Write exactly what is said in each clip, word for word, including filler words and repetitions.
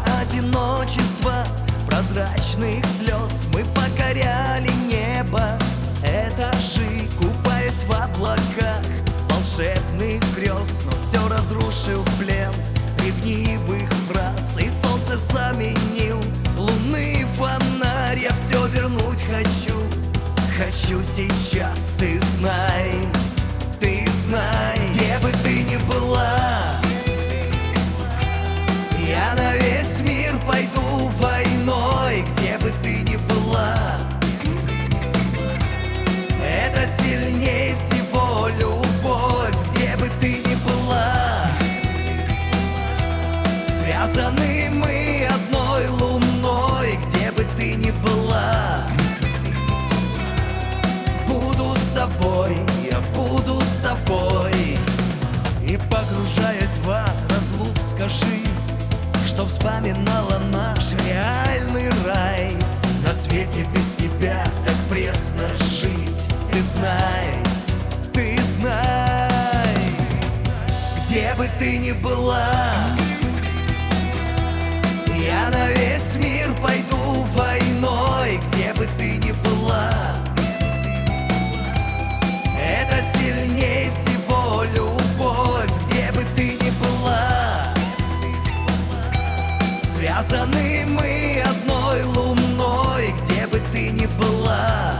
одиночества, прозрачных слез мы покоряли небо, этажи, купаясь в облаках волшебных грез. Но все разрушил плен ревнивых фраз, и солнце заменил лунный фонарь. Я все вернуть хочу, хочу сейчас. Ты знай, ты знай, где бы ты ни была, я на весь мир пойду войной. Где бы ты ни была, это сильнее всего любовь. Где бы ты ни была, связаны мы одной луной. Где бы ты ни была, буду с тобой, я буду с тобой. И погружаясь в ад разлук, скажи, что вспоминала наш реальный рай. На свете без тебя так пресно жить. Ты знай, ты знай, где бы ты ни была, я на весь мир пойду войной. Где бы ты ни была, это сильнее всего любовь. Где бы ты ни была, связаны мы одной луной. Где бы ты ни была,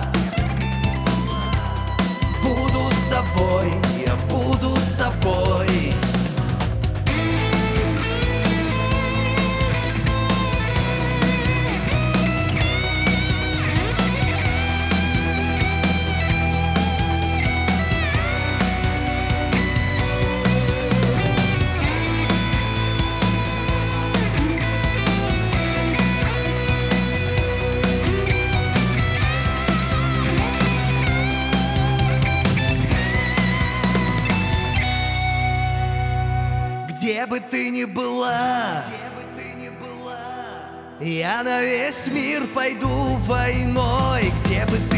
буду с тобой, я буду с тобой. Где бы ты ни была, я на весь мир пойду войной. Где бы ты